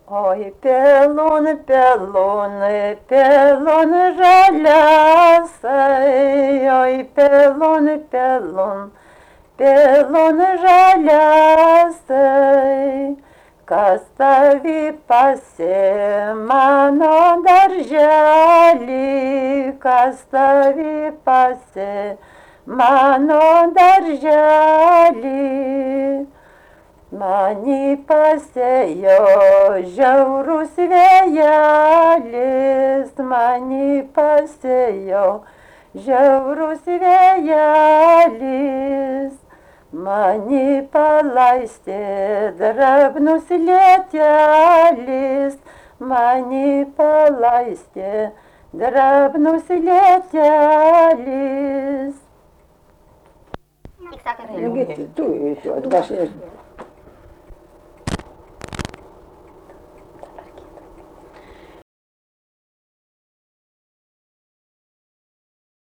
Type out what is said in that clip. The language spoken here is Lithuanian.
Oi, pelon, pelon, pelon žaliasai, oi, pelon, pelon, pelon žaliasai. Kas tavi pasė mano darželį, kas tavi pasė mano darželį. Mani pasėjo žiaurus vėjelis, mani pasėjo žiaurus vėjelis, mani palaistė drabnus lietelis, mani palaistė drabnus lietelis. Tik sako, Nu, tu, aš nežinau.